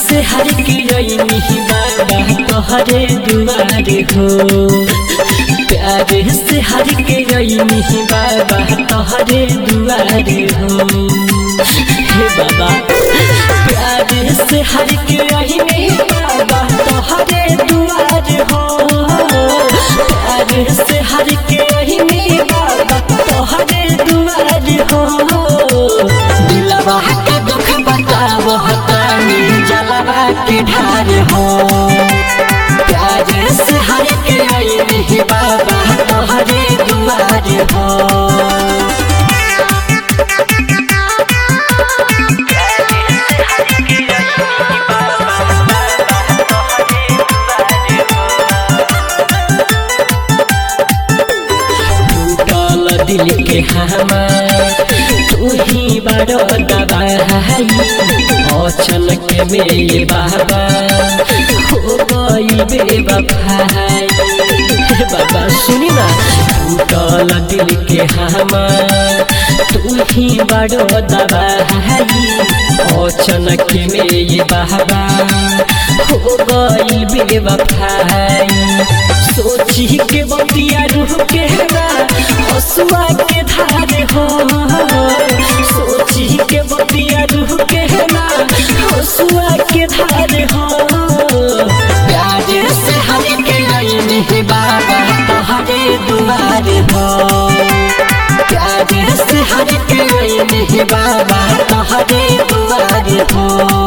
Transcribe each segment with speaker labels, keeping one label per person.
Speaker 1: से हर के रही बाबा तोहरे दुआरे हो। प्यार से हर के रही बाबा तोहरे दुआरे हो। हे बाबा प्यार से हर के रही बाबा तोहरे दुआरे हो। प्यार से हर के रही बाबा तोहरे दुआरे हो। दिलवा के दुख बताओ हतानी जलवा के ढार हो। प्यार से हर के रही बाबा तोहरे दुआरे हो। दिल के हमार तू ही बड़ो दवाई। अचानक में बाबा हो गई बेवफाई। बाबा सुनी ना टूटल दिल के हमार तू ही बड़ो दवाई। अचानक में बाबा हो गई बेवफाई। सोची के बतिया रूह के हसुआ के धार हो। सोची के बतिया रूह के हसुआ के धार हो। प्यार से हर के रही बाबा तोहरे दुआरे हो। प्यार से हर के रही बाबा तोहरे दुआरे हो।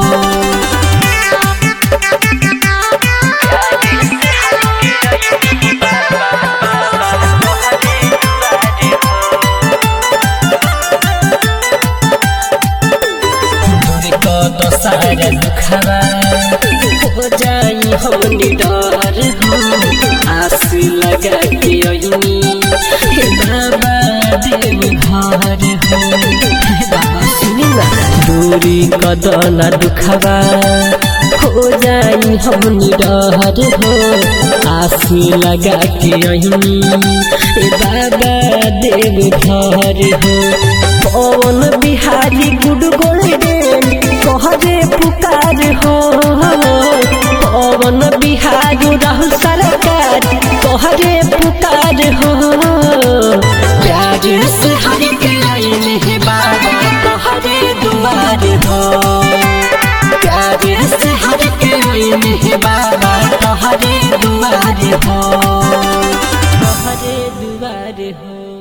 Speaker 1: सारे दुखवा हो जाई हमनी डर हो। आस लगा के ओइनी हे बाबा देव घर हो। हे बाबा सुनी ना दूरी कदना दुखवा हो जाई हमनी डर हो। आस लगा के ओइनी हे बाबा देव घर हो। पवन बिहारी गुड गोल्डन तोहरे पुकार हो। पवन बिहारी राहुल सरकार तोहरे पुकार हो। प्यार से हर के रही बाबा तोहरे दुआरे हो। प्यार से हर के रही बाबा तोहरे दुआरे हो। तोहरे दुआरे हो।